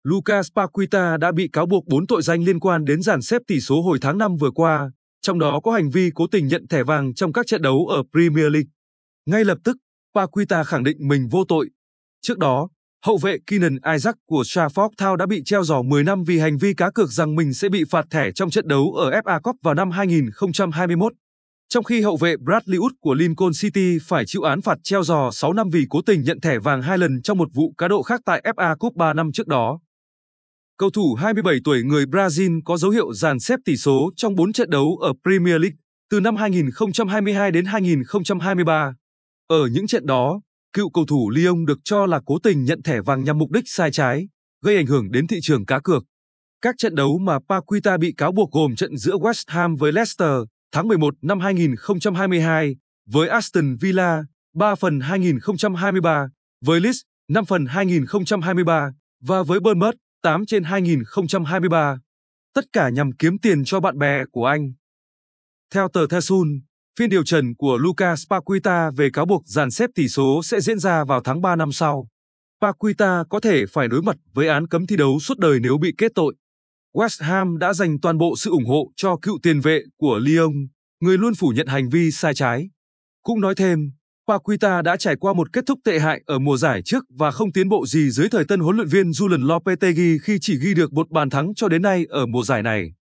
Lucas Paqueta đã bị cáo buộc 4 tội danh liên quan đến dàn xếp tỷ số hồi tháng 5 vừa qua, trong đó có hành vi cố tình nhận thẻ vàng trong các trận đấu ở Premier League. Ngay lập tức, Paqueta khẳng định mình vô tội. Trước đó, hậu vệ Keenan Isaac của Trafford Town đã bị treo giò 10 năm vì hành vi cá cược rằng mình sẽ bị phạt thẻ trong trận đấu ở FA Cup vào năm 2021. Trong khi hậu vệ Bradley Wood của Lincoln City phải chịu án phạt treo giò 6 năm vì cố tình nhận thẻ vàng 2 lần trong một vụ cá độ khác tại FA Cup 3 năm trước đó. Cầu thủ 27 tuổi người Brazil có dấu hiệu dàn xếp tỷ số trong 4 trận đấu ở Premier League từ năm 2022 đến 2023. Ở những trận đó, cựu cầu thủ Lyon được cho là cố tình nhận thẻ vàng nhằm mục đích sai trái, gây ảnh hưởng đến thị trường cá cược. Các trận đấu mà Paqueta bị cáo buộc gồm trận giữa West Ham với Leicester tháng 11 năm 2022, với Aston Villa 3 phần 2023, với Leeds 5 phần 2023 và với Bournemouth 8 trên 2023. Tất cả nhằm kiếm tiền cho bạn bè của anh. Theo tờ The Sun, phiên điều trần của Lucas Paqueta về cáo buộc dàn xếp tỷ số sẽ diễn ra vào tháng 3 năm sau. Paqueta có thể phải đối mặt với án cấm thi đấu suốt đời nếu bị kết tội. West Ham đã dành toàn bộ sự ủng hộ cho cựu tiền vệ của Lyon, người luôn phủ nhận hành vi sai trái. Cũng nói thêm, Paqueta đã trải qua một kết thúc tệ hại ở mùa giải trước và không tiến bộ gì dưới thời tân huấn luyện viên Julen Lopetegui khi chỉ ghi được một bàn thắng cho đến nay ở mùa giải này.